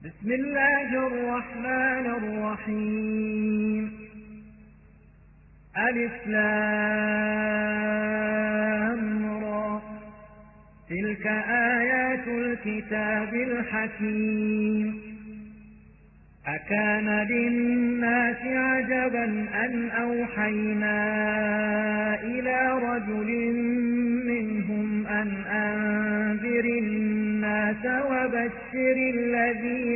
بسم الله الرحمن الرحيم. ألف لام را. تلك آيات الكتاب الحكيم. أكان للناس عجبا أن أوحينا إلى رجل منهم أن أنذر الناس وبشر الذين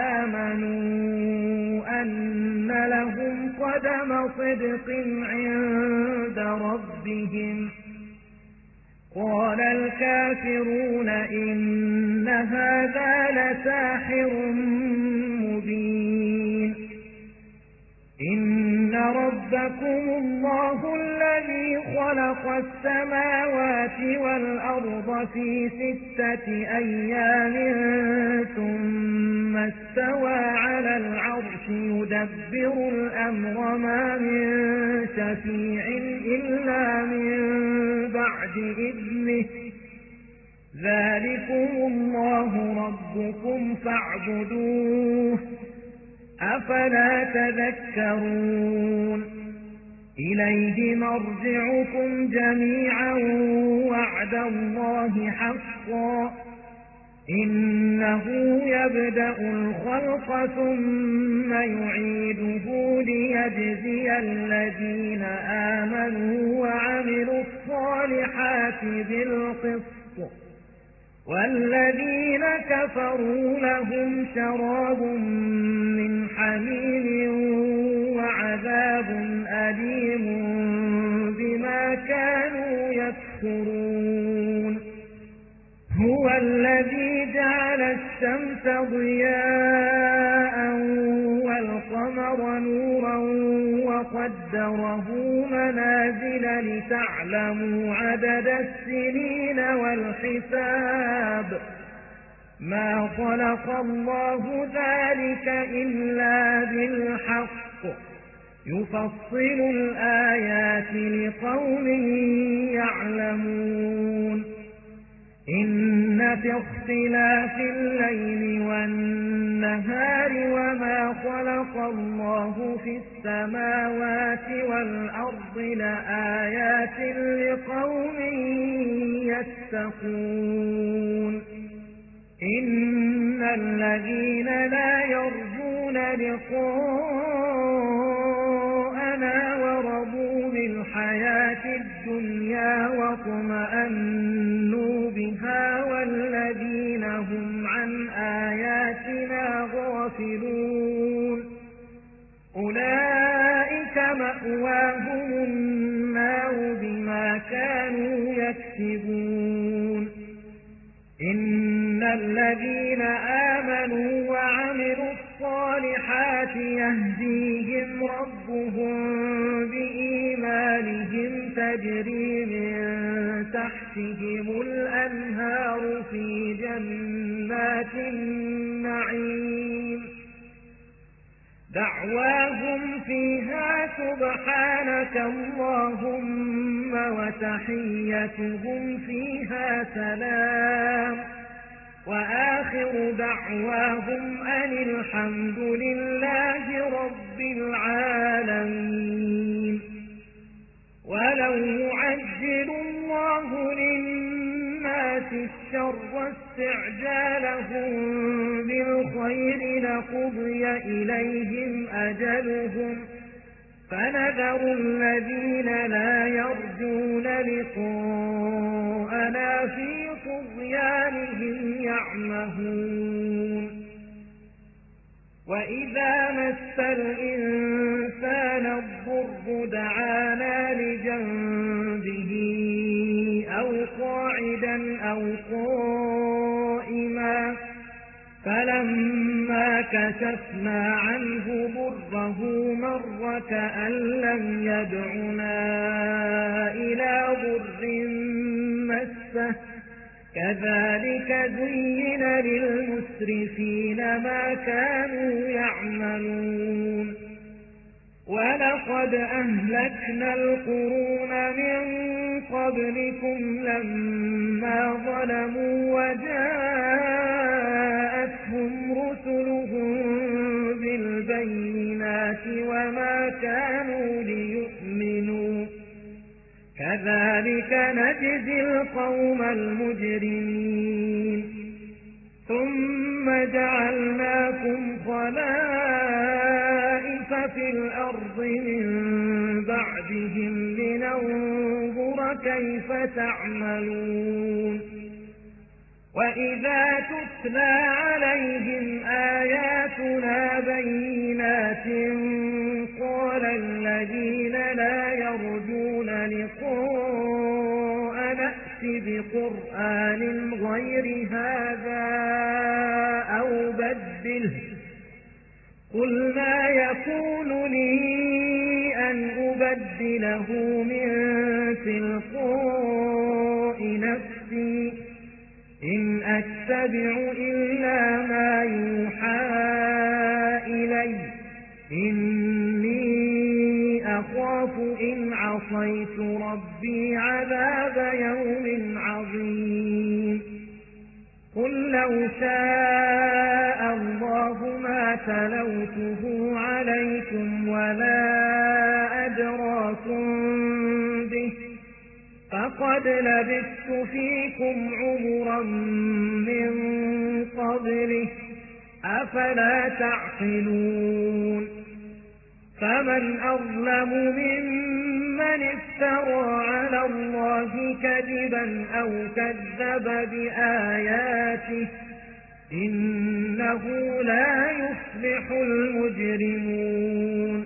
آمنوا أن لهم قدم صدق عند ربهم. قال الكافرون إن هذا لساحر مبين. إن ربكم الله الذي خلق السماوات والأرض في 6 أيام ثم استوى على العرش يدبر الأمر ما من شفيع إلا من بعد إذنه. ذلكم الله ربكم فاعبدوه أفلا تذكرون. إليه مرجعكم جميعا وعد الله حقا. إنه يبدأ الخلق ثم يعيده ليجزي الذين آمنوا وعملوا الصالحات بالقسط، والذين كفروا لهم شراب من حميم وعذاب أليم بما كانوا يكفرون. هو الذي جعل الشمس ضياء والقمر نورا وقدره منازل لتعلموا عدد السنين والحساب. ما خلق الله ذلك إلا بالحق يفصل الآيات لقوم يعلمون. إن في اختلاف الليل والنهار وما خلق الله في السماوات والأرض لآيات لقوم يتقون. إن الذين لا يرجون لقاءنا ورضوا بالحياة الدنيا واطمأنوا بها والذين هم عن آياتنا غافلون أولئك مأواهم النار بما كانوا يكسبون. إن الذين آمنوا وعملوا الصالحات يهديهم ربهم بإيمانهم تجري من تحتهم الأنهار في جنات النعيم. دعواهم فيها سبحانك اللهم وتحيتهم فيها سلام وآخر دعواهم أن الحمد لله رب العالمين. ولو يعجل الله للناس الشر استعجالهم بالخير لقضي إليهم أجلهم فنذر الذين لا يرجون لقاءنا في طغيانهم يعمهون. وإذا مس الإنسان الضر دعانا لجنبه أو قاعدا أو قائما فلما كشفنا عنه ضره مر كأن لم يدعنا إلى ضر مسه. كذلك زين للمسرفين ما كانوا يعملون. ولقد أهلكنا القرون من قبلكم لما ظلموا وجاءتهم رسلهم جعلناكم خلائف في الأرض من بعدهم لننظر كيف تعملون وإذا تتلى عليهم آياتنا بينات قال الذين لا يرجون لقاء نأت بقرآن غير هذا أو بدله قل ما يكون لي أن أبدله من تلقاء نفسي إن أتبع إلا ما يوحى إلي إني أخاف إن عصيت ربي عذاب يوم عظيم قل لو شاء الله ما تلوته عليكم ولا أدراكم به فقد لبثت فيكم عمرا من قبله أفلا تعقلون فمن أظلم ممن افترى على الله كذبا أو كذب بآياته إنه لا يفلح المجرمون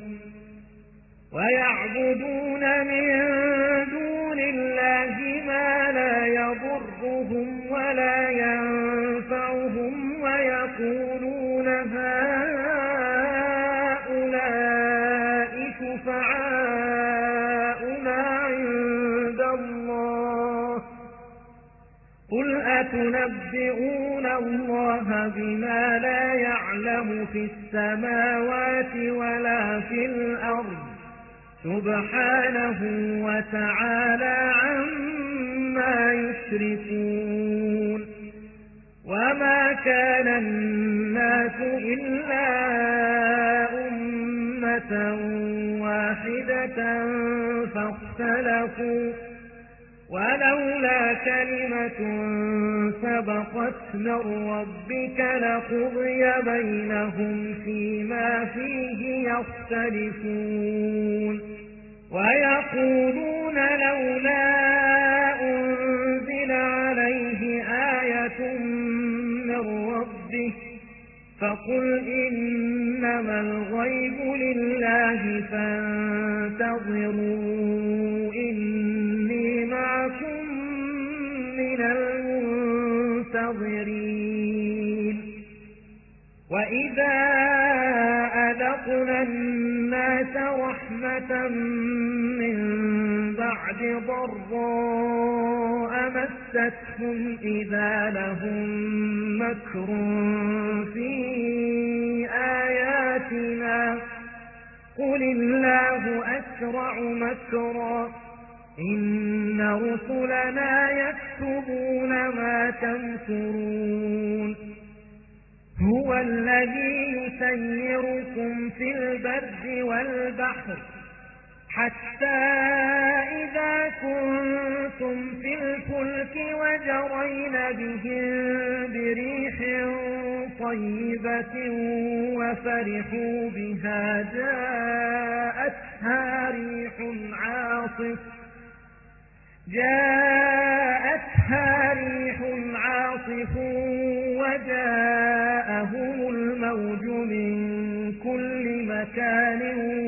ويعبدون من دون الله ما لا يضرهم ولا ينفعهم ويقولون هؤلاء شفعاؤنا عند الله قل أتنبئون الله بما لا يعلم في السماوات ولا في الأرض سبحانه وتعالى عما يشركون وما كان الناس إلا أمة واحدة فاختلفوا ولولا كلمة سبقت من ربك لقضي بينهم فيما فيه يختلفون ويقولون لولا أنزل عليه آية من ربه فقل إنما الغيب لله فانتظروا إني معكم من المنتظرين وإذا أذقنا الناس رحمة من بعد ضراء مستهم إذا لهم مكر في آياتنا قل الله أسرع مكرا إن رسلنا يكتبون ما تمكرون هو الذي يسيركم في البر والبحر حتى إذا كنتم في الفلك وجرين بهم بريح طيبة وفرحوا بها جاءتها ريح عاصف وجاءهم الموج من كل مكان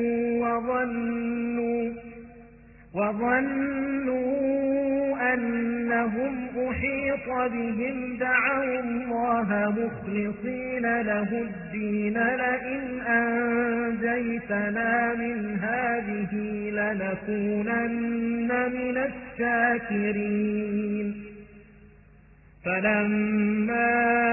وظنوا أنهم أحيط بهم دعوا الله مخلصين له الدين لئن أنجيتنا من هذه لنكونن من الشاكرين فلما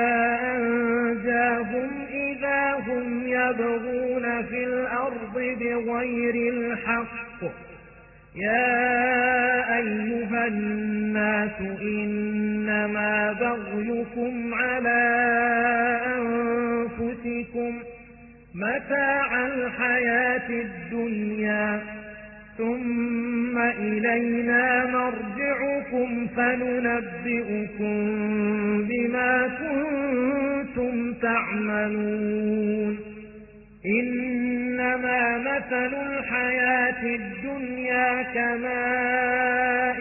أنجاهم إذا هم يبغون في الأرض بغير الحق يا أيها الناس إنما بغيكم على أنفسكم متاع الحياة الدنيا ثم إلينا مرجعكم فننبئكم بما كنتم تعملون إنما مثل الحياة الدنيا كماء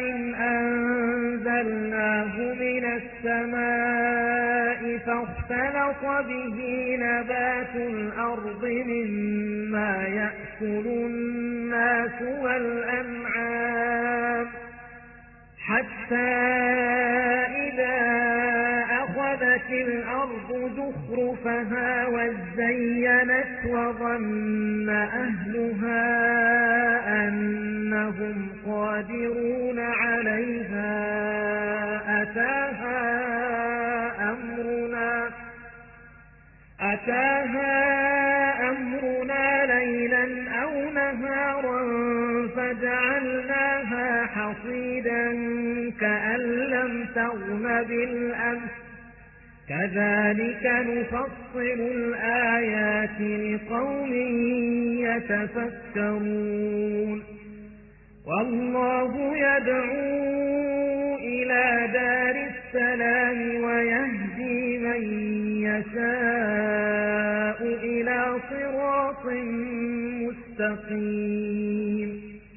أنزلناه من السماء فاختلط به نبات الأرض مما يأكل الناس والأنعام حتى إذا أخذت الأرض زخرفها وزينت وظن أهلها أنهم قادرون عليها أتاها أمرنا ليلا أو نهارا فجعلناها حصيدا كأن لم تغن بالأمس كذلك نفصل الآيات لقوم يتفكرون والله يدعو إلى دار السلام ويهدي من يشاء إلى صراط مستقيم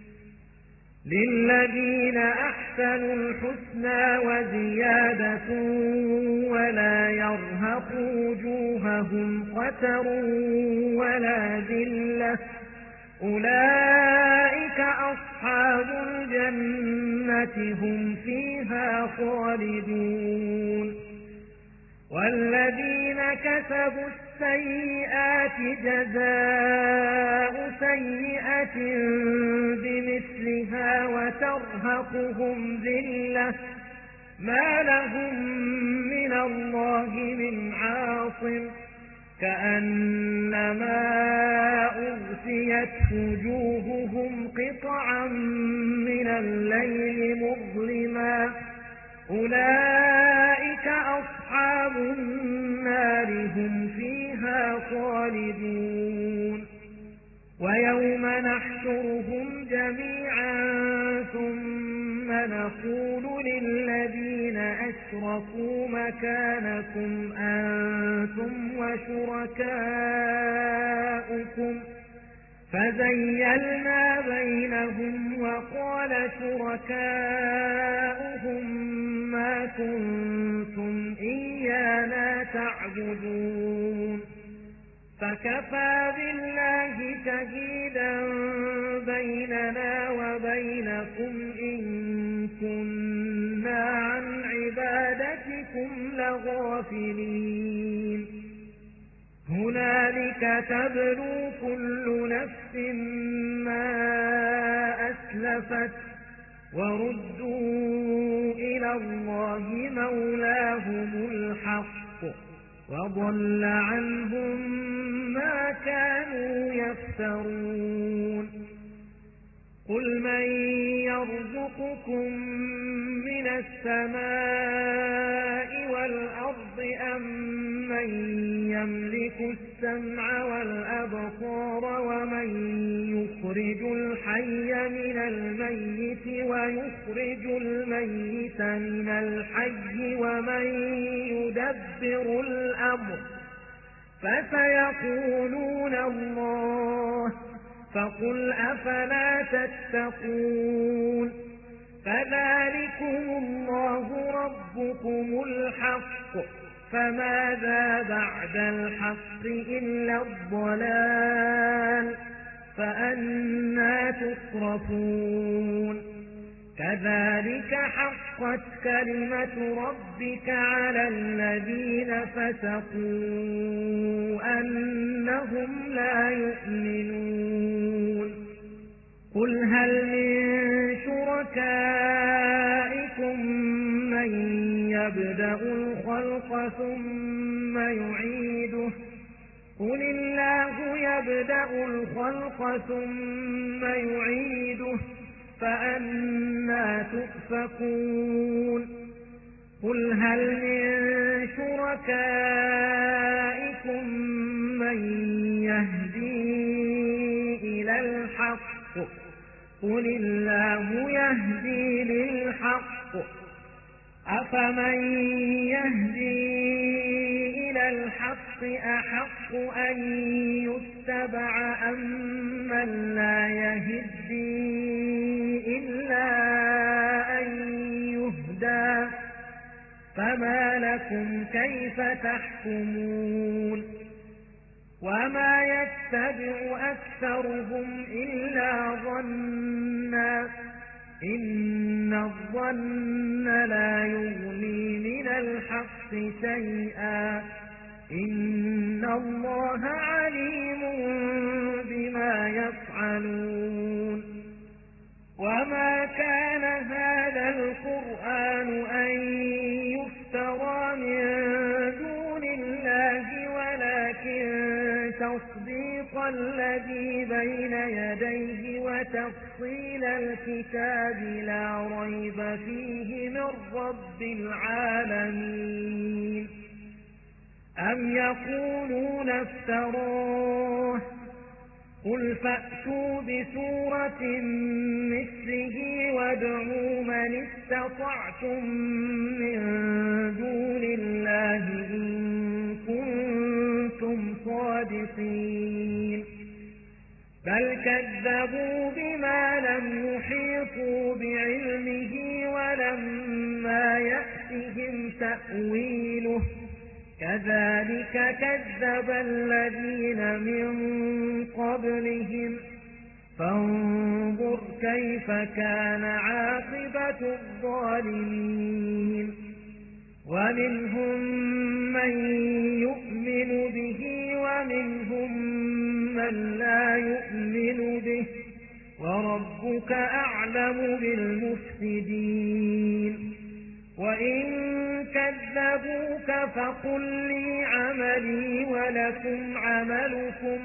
للذين أحسنوا الحسنى وزيادة ولا يرهق وجوههم قتر ولا ذلة أولئك أصحاب الجنة هم فيها خالدون والذين كسبوا السيئات جزاء سيئة بمثلها وترهقهم ذلة ما لهم من الله من عاصم كأنما أغشيت وجوههم قطعا من الليل مظلما أولئك أصحاب النار هم فيها خالدون ويوم نحشرهم جميعا ثم نقول للذين أشركوا مكانكم أنتم وشركاؤكم فزيلنا بينهم وقال شركاؤهم ما كنتم إيانا تعبدون فكفى بالله شهيدا بيننا وبينكم إن كنا عن عبادتكم لغافلين هنالك تبلو كل نفس ما أسلفت وردوا إلى الله مولاهم الحق وضل عنهم ما كانوا يفترون قل من يرزقكم من السماء والأرض أم من يملك السمع والأبصار ومن يخرج الحي من الميت ويخرج الميت من الحي ومن يدبر الأمر فسيقولون الله فقل أفلا تتقون فذلكم الله ربكم الحق فماذا بعد الحق إلا الضلال فأنى تصرفون كذلك حقت كلمة ربك على الذين فسقوا أنهم لا يؤمنون قل هل من شركائكم من يبدأ الخلق ثم يعيده قل الله يبدأ الخلق ثم يعيده فأنى تؤفكون قل هل من شركائكم من يهدي إلى الحق قل الله يهدي للحق أفمن يهدي إلى الحق أحق أن يتبع أم من لا يهدي إلا أن يهدى فما لكم كيف تحكمون وما يتبع أكثرهم إلا ظنا إن الظن لا يغني من الحق شيئا إن الله عليم بما يفعلون وما كان هذا القرآن أن يفترى من دون الله ولكن تصديق الذي بين يديه وتفصيل الكتاب لا ريب فيه من رب العالمين أم يقولون افتراه قل فأتوا بسورة مثله وادعوا من استطعتم من دون الله إن كنتم صادقين بل كذبوا بما لم يحيطوا بعلمه ولما يأتهم تأويله كذلك كذب الذين من قبلهم فانظر كيف كان عاقبة الظالمين ومنهم من يؤمن به ومنهم من لا يؤمن به وربك أعلم بالمفسدين وإن كذبوك فقل لي عملي ولكم عملكم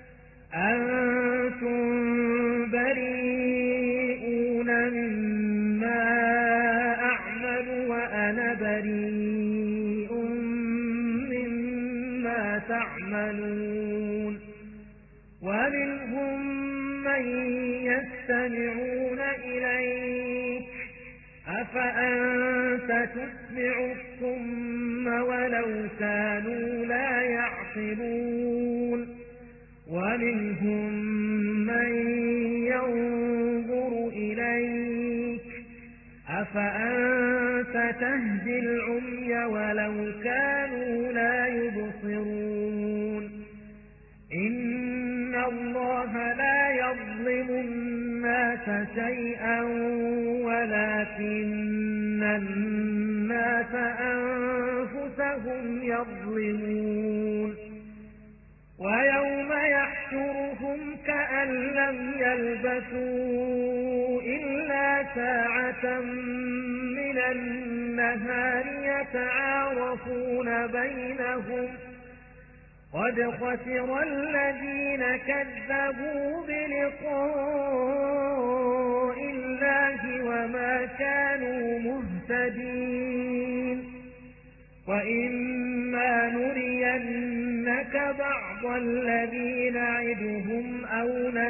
أنتم بريئون مما أعمل وأنا بريء مما تعملون ومنهم من يستمعون إليك أفأنت تسمع الصم ولو كانوا لا يعقلون ومنهم من ينظر إليك أفأنت تهدي العمي ولو كانوا لا يبصرون إن الله لا يظلم الناس شيئا ولكن الناس أنفسهم يظلمون ويوم يحشرهم كأن لم يلبثوا إلا ساعة من النهار يتعارفون بينهم قد خسر الذين كذبوا بلقاء الله وما كانوا مهتدين وإما نرينك بعض الذي نعدهم أو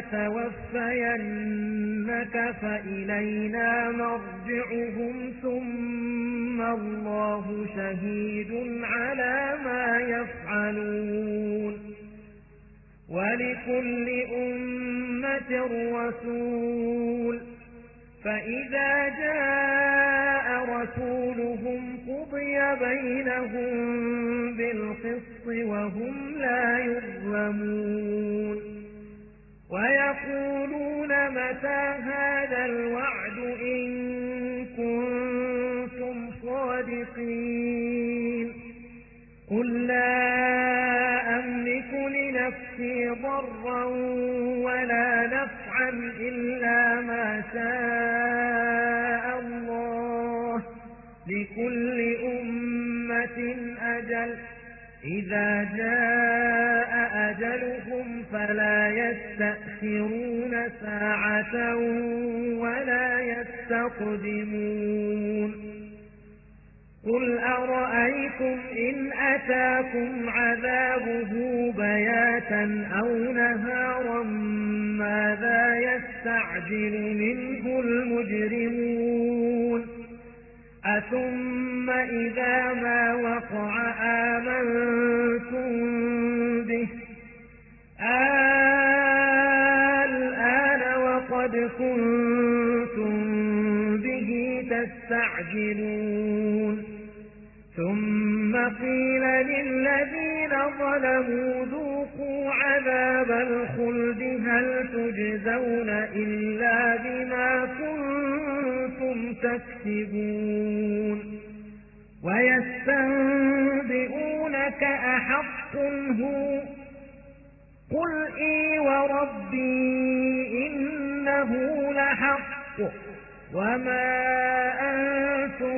نتوفينك فإلينا مرجعهم ثم الله شهيد على ما يفعلون ولكل أمة رسول فإذا جاء رسولهم قضي بينهم بالقسط وهم لا يظلمون ويقولون متى هذا الوعد إن كنتم صادقين قل لا أملك لنفسي ضرا ولا نفعا إلا ما شاء الله لكل أمة أجل إذا جاء أجلهم فلا يستأخرون ساعة ولا يستقدمون قل أرأيتم إن أتاكم عذابه بياتا أو نهارا ماذا يستعجل منه المجرمون أثم إذا ما وقع آمنتم كنتم به تستعجلون ثم قيل للذين ظلموا ذوقوا عذاب الخلد هل تجزون إلا بما كنتم تكسبون ويستنبئونك أحق هو قل إي وربي إنه لحق وما أنتم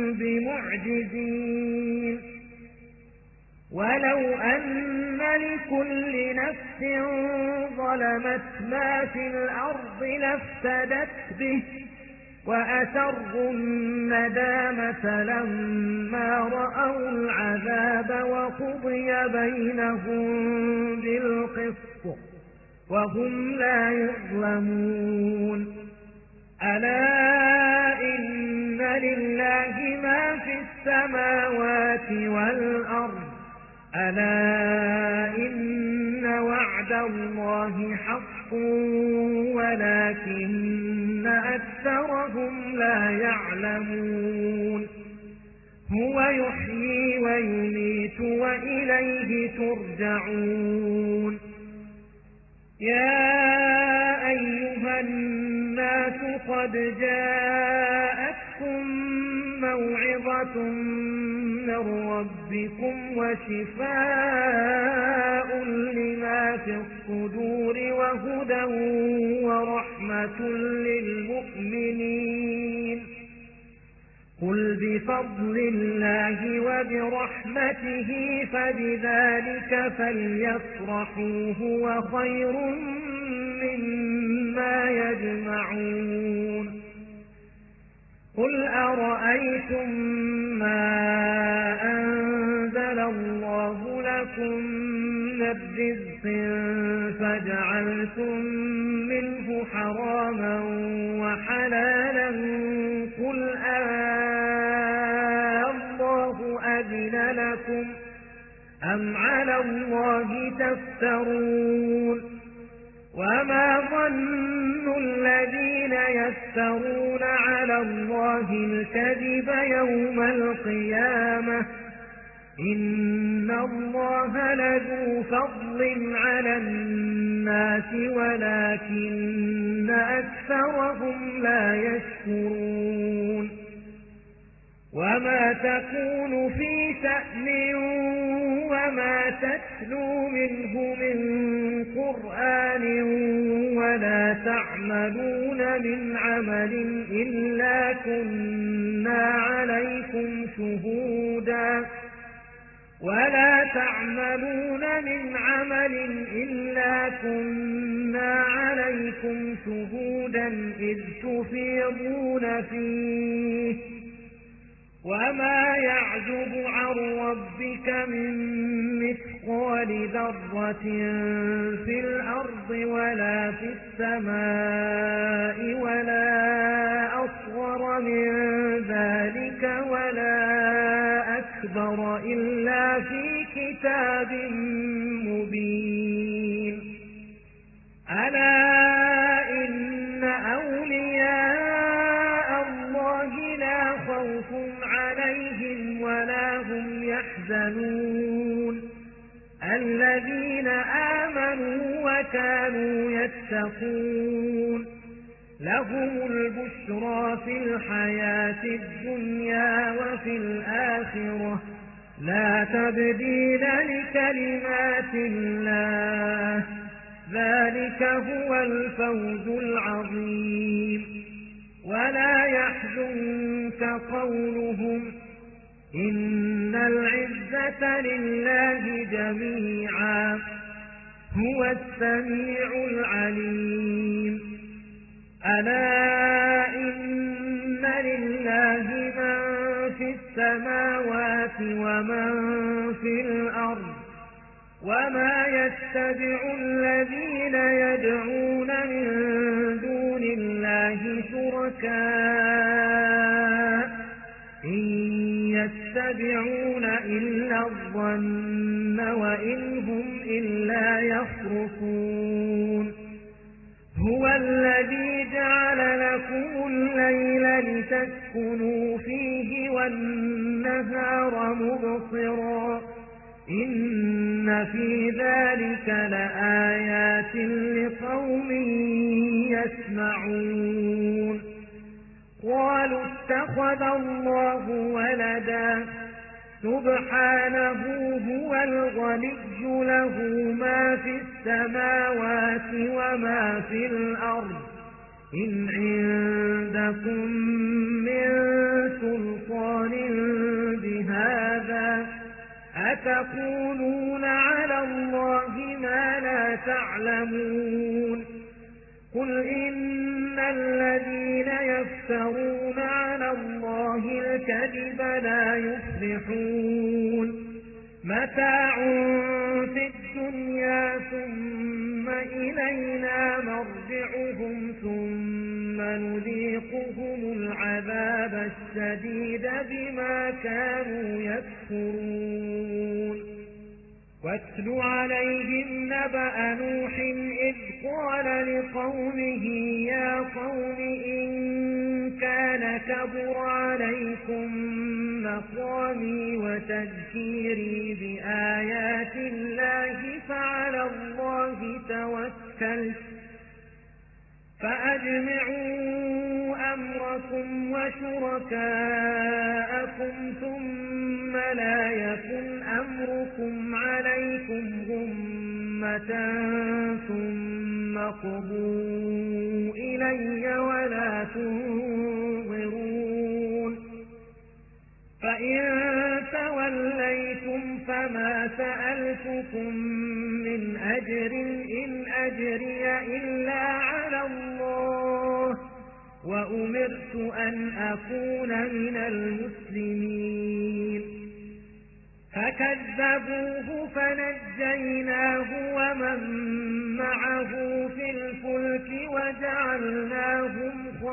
بمعجزين ولو أن لكل نفس ظلمت ما في الأرض لافتدت به وأسروا الندامة لما رأوا العذاب وقضي بينهم بالقسط وهم لا يظلمون ألا إن لله ما في السماوات والأرض ألا إن وعد الله حق ولكن أكثرهم لا يعلمون هو يحيي ويميت وإليه ترجعون يا أيها الناس قد جاءتكم موعظة من ربكم وشفاء لما في الصدور وهدى ورحمة للمؤمنين قل بفضل الله وبرحمته فبذلك فليفرحوا هو خير مما يجمعون قل أرأيتم ما أنزل الله لكم من رزق فجعلتم منه حراما وحلالا قل الله أذن لكم أم على الله تفترون وما ظن الذين يفترون على الله الكذب يوم القيامة إن الله لذو فضل على الناس ولكن أكثرهم لا يشكرون وما تكون في شأن وما تتلو منه من قرآن ولا تعملون من عمل إلا كنا عليكم شهودا إذ تفيضون فيه وما يعزب عن ربك من مثقال ذرة في الأرض ولا في السماء ولا أصغر من ذلك ولا أكبر إلا في كتاب مبين ألا إن أولياء الله لا خوف عليهم ولا هم يحزنون الذين آمنوا وكانوا يتقون لهم البشرى في الحياة الدنيا وفي الآخرة لا تبديل لكلمات الله ذلك هو الفوز العظيم ولا يحزنك قولهم إن العزة لله جميعا هو السميع العليم ألا إن لله من في السماوات ومن في الأرض وما يتبع الذين يدعون من دون الله شركاء إن يتبعون إلا الظن وإن هم إلا يخرصون هو الذي جعل لكم الليل لتسكنوا فيه والنهار مبصرا إن في ذلك لآيات لقوم يسمعون قالوا اتخذ الله ولدا سبحانه هو الغني له ما في السماوات وما في الأرض إن عندكم من سلطان بهذا أتقولون على الله ما لا تعلمون قل إن الذين يفترون على الله الكذب لا يفلحون متاع في الدنيا ثم إلينا مرجعهم ثم نذيقهم العذاب الشديد بما كانوا يكفرون واتل عليهم نبأ نوح إذ قال لقومه يا قوم إن كان كبر عليكم مقامي وتذكيري بآيات الله فعلى الله توكلت فأجمعوا أمركم وشركاءكم ثم لا يكن أمركم عليكم غمة ثم قضوا إلي ولا تنظرون فإن توليتم فما سألتكم من أجر إن أجري إلا على الله وأمرت أن أكون من المسلمين فكذبوه فنجيناه ومن معه في الفلك وجعلناهم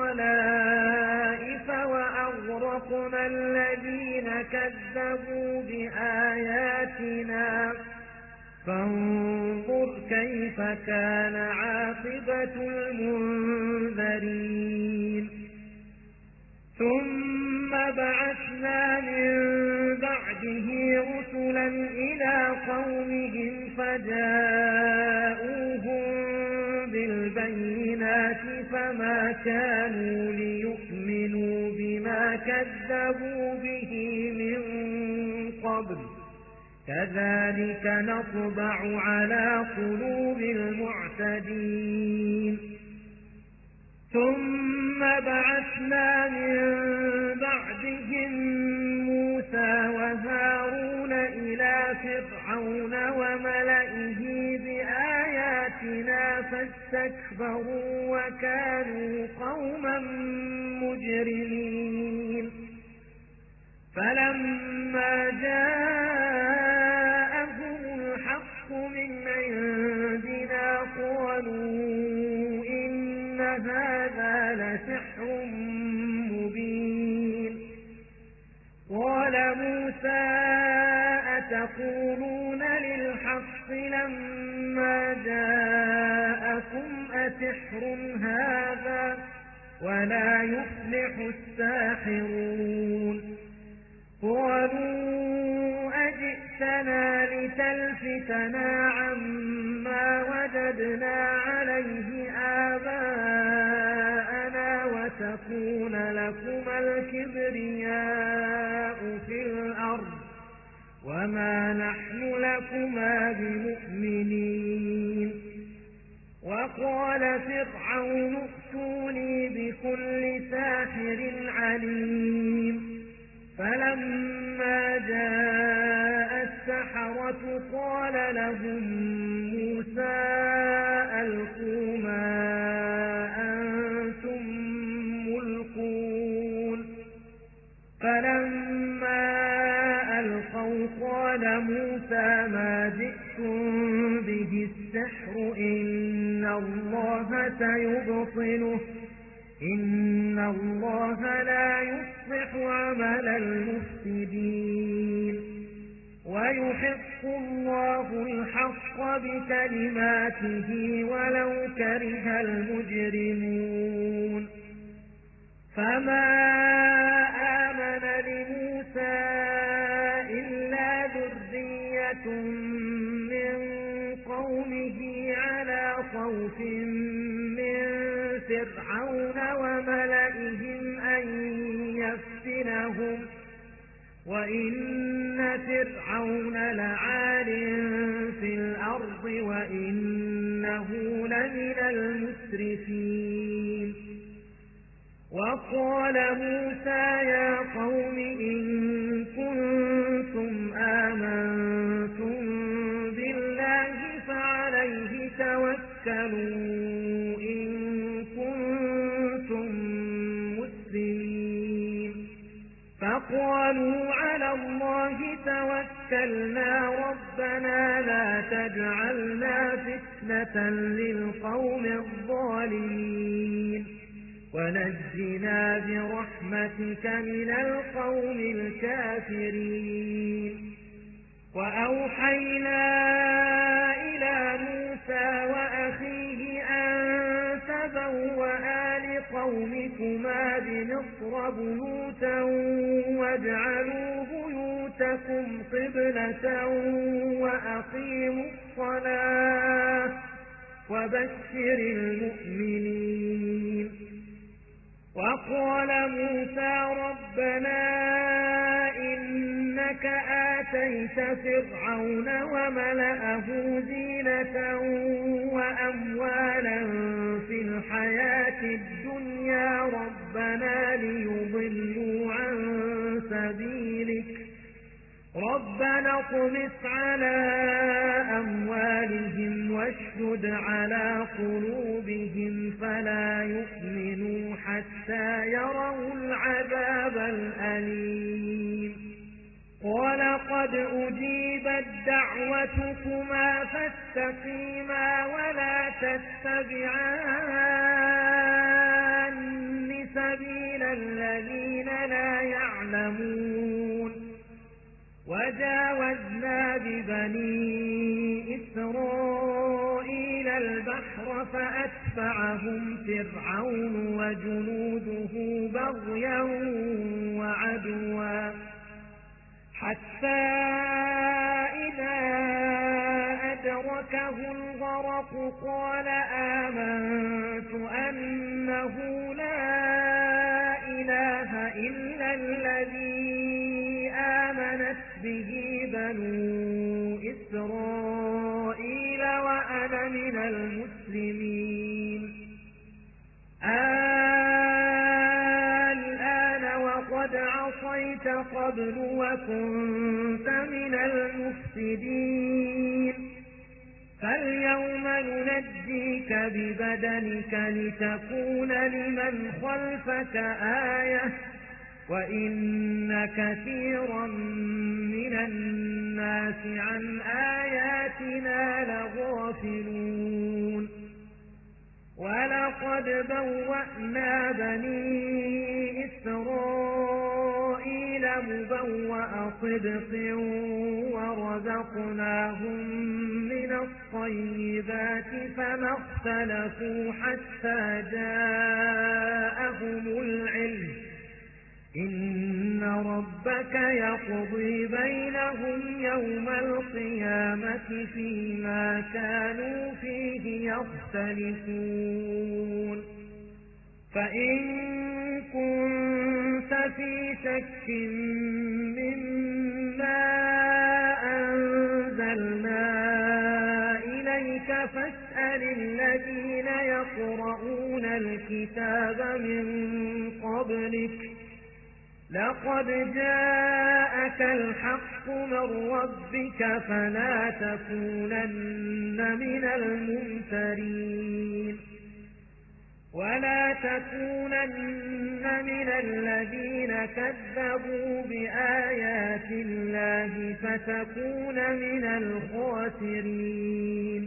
خلائف وأغرقنا الذين كذبوا بآياتنا فانظر كيف كان عاقبة المنذرين ثم بعثنا من بعده رسلا إلى قومهم فجاءوهم بالبينات فما كانوا ليؤمنوا بما كذبوا به من قبل كذلك نطبع على قلوب المعتدين ثم بعثنا من بعدهم موسى وهارون إلى فرعون وملئه بآياتنا فاستكبروا وكانوا قوما مجرمين فلما جاءهم الحق من عندنا قالوا إن هذا لسحر مبين قال موسى أتقولون للحق لما جاءكم أسحر هذا ولا يفلح الساحرون قالوا أجئتنا لتلفتنا عما وجدنا عليه آباءنا وتكون لكما الكبرياء في الأرض وما نحن لكما بمؤمنين وقال فرعون ائتوني بكل ساحر عليم فلما جاء السحرة قال لهم موسى ألقوا ما أنتم ملقون فلما ألقوا قال موسى ما جئتم به السحر إن الله سيبطله إن الله لا يصلح عمل المفسدين ويحق الله الحق بكلماته ولو كره المجرمون فما آمن لموسى إلا ذرية من قومه على خوف من فرعون وملئهم أن يفتنهم وإن فرعون لعال في الأرض وإنه لمن المسرفين وقال موسى يا قوم إن كنتم آمنتم بالله فعليه توكلوا إن كنتم مسلمين فقالوا على الله توكلنا ربنا لا تجعلنا فتنة للقوم الظالمين ونجنا برحمتك من القوم الكافرين وأوحينا إلى موسى وأخيه أن تبوأ لقومكما بمصر بيوتا واجعلوا بيوتكم قبلة وأقيموا الصلاة وبشر المؤمنين وقال موسى ربنا إنك آتيت فرعون وملأه زينة وأموالا في الحياة الدنيا ربنا ليضلوا عن سبيلك ربنا اطمس على أموالهم واشدد على قلوبهم فلا يؤمنوا حتى يروا العذاب الأليم قال قد أجيبت دعوتكما فاستقيما ولا تتبعان سبيل الذين لا يعلمون وجاوزنا ببني إسرائيل البحر فأتبعهم فرعون وجنوده بغيا وعدوا حتى إذا أدركه الغرق قال آمنت أنه لا إله إلا الذي آمنت به بنو إسرائيل وأنا من المسلمين الآن وقد عصيت قبل وكنت من المفسدين فاليوم ننجيك ببدنك لتكون لمن خلفك آية وإن كثيرا من الناس عن آياتنا لغافلون ولقد بوأنا بني إسرائيل مبوأ صدق ورزقناهم من الطيبات فما اختلفوا حتى جاءهم العلم إن ربك يقضي بينهم يوم القيامة فيما كانوا فيه يختلفون فإن كنت في شك مما أنزلنا إليك فاسأل الذين يقرؤون الكتاب من قبلك لقد جاءك الحق من ربك فلا تكونن من الممترين ولا تكونن من الذين كذبوا بآيات الله فتكون من الخاسرين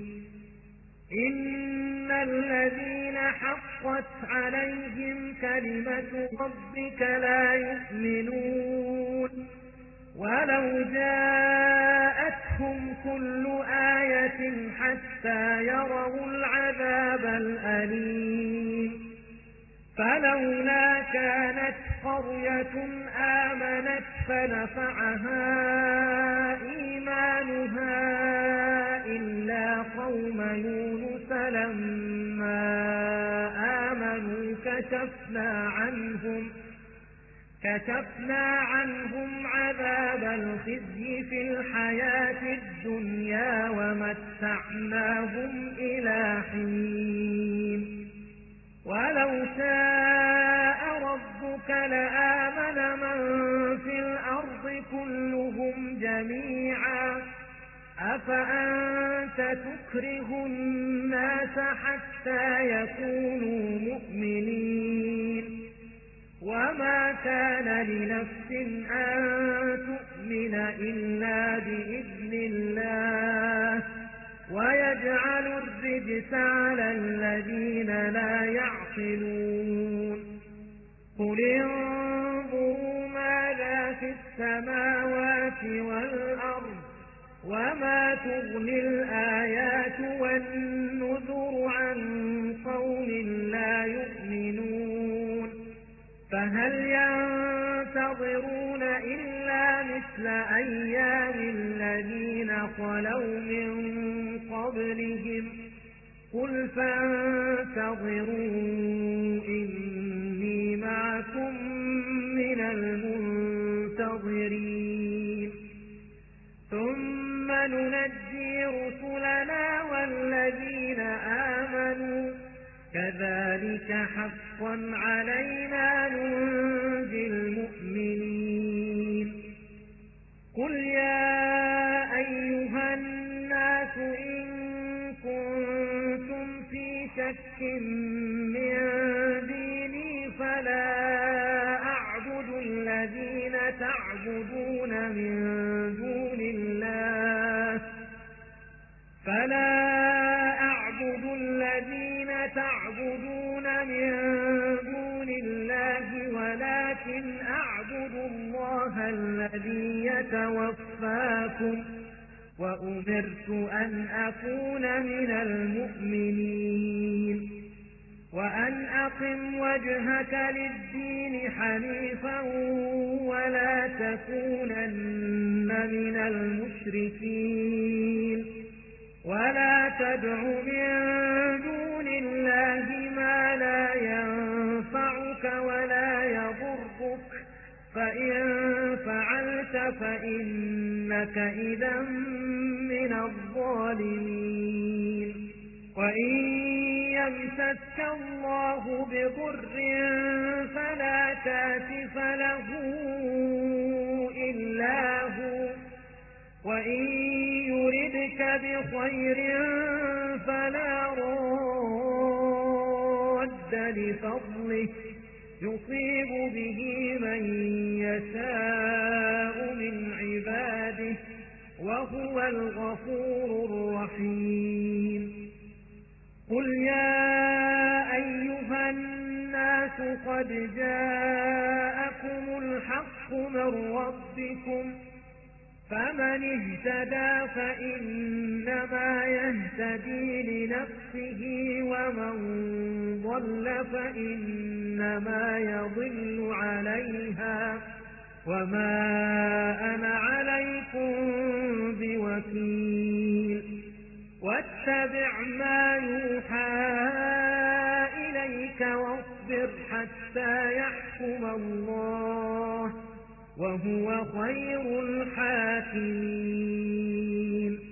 إن الذين حقت عليهم كلمة ربك لا يؤمنون ولو جاءتهم كل آية حتى يروا العذاب الأليم فلولا كانت قرية آمنت فنفعها إيمانها إلا قوم يونس لما آمنوا كشفنا عنهم عذاب الخزي في الحياة الدنيا ومتعناهم إلى حين ولو شاء ربك لآمن من في الأرض كلهم جميعا أفأنت تكره الناس حتى يكونوا مؤمنين وما كان لنفس أن تؤمن إلا بإذن الله ويجعل الرجس على الذين لا يعقلون قل انظروا ماذا في السماوات والأرض وما تغني الآيات والنذر عن قوم لا يؤمنون فهل ينتظرون إلا مثل أيام الذين خلوا من قبلهم قل فانتظروا إني معكم من المنتظرين ثم ننجي رسلنا والذين آمنوا كذلك حقا علينا ننجي المؤمنين قل يا أيها الناس إن كنتم في شك من ديني فلا أعبد الذين تعبدون من دون الله ولكن أعبد الله الذي يتوفاكم وأمرت أن أكون من المؤمنين وأن أقم وجهك للدين حنيفا ولا تكونن من المشركين ولا تدع من دون الله ما لا ينفعك ولا يضرك فإن فعلت فإنك إذا من الظالمين وإن يمسسك الله بضر فلا كاشف له إلا هو وإن يردك بخير فلا راد لفضله يصيب به من يشاء من عباده وهو الغفور الرحيم قل يا أيها الناس قد جاءكم الحق من ربكم فمن اهتدى فإنما يهتدي لنفسه ومن ضل فإنما يضل عليها وما أنا عليكم بوكيل واتبع ما يوحى إليك واصبر حتى يحكم الله وهو خير الحاكمين